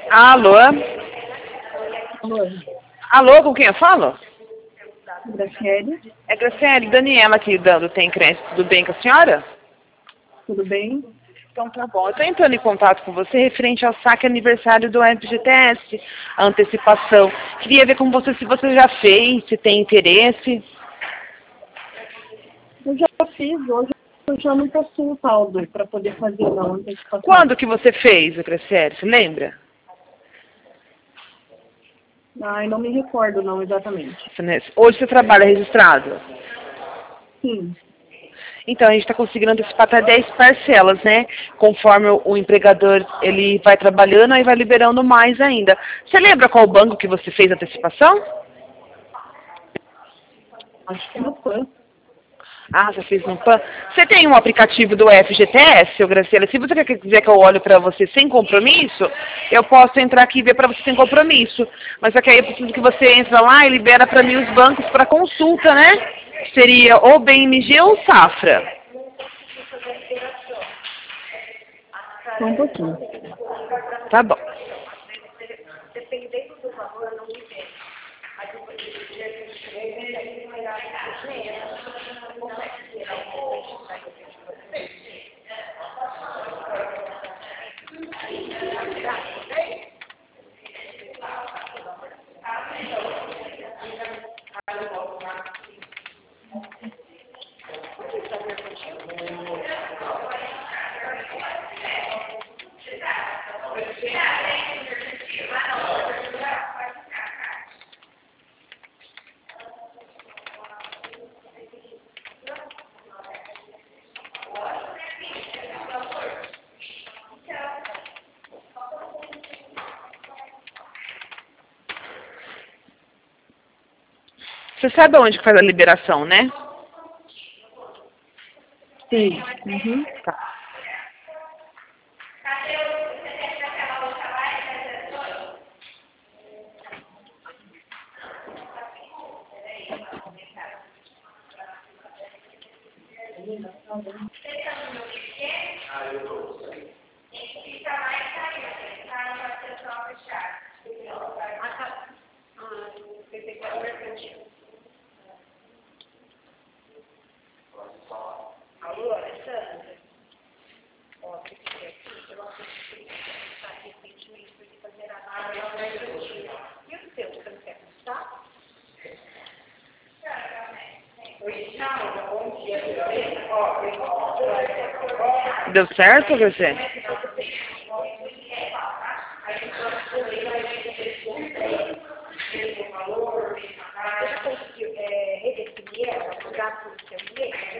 Alô? Oi, Alô, com quem eu falo? Graciele, É Graciele, Daniela aqui do Tem Cresce. Tudo bem com a senhora? tudo bem? Então tá bom. Eu estou entrando em contato com você referente ao saque aniversário do FGTS, a antecipação. Queria ver com você se você já fez, se tem interesse. Eu já fiz, hoje eu já não possuo o saldo para poder fazer não antecipação. Quando que você fez, Graciele? Você lembra? Ai, não me recordo não exatamente. Hoje você trabalha registrado? Sim, Então, a gente está conseguindo antecipar até 10 parcelas, né? Conforme o empregador ele vai trabalhando, aí vai liberando mais ainda. Você lembra qual banco que você fez a antecipação? acho que no PAN. Ah, você fez no PAN. Você tem um aplicativo do FGTS, seu Graciela? Se você quiser que eu olhe para você sem compromisso, eu posso entrar aqui e ver para você sem compromisso. Mas só que aí eu preciso que você entre lá e libera para mim os bancos para consulta, né? Seria ou BMG ou Safra. Só um pouquinho. Tá bom. Você sabe onde que faz a liberação, né? Sim. Uhum. Tá. Deu certo, você?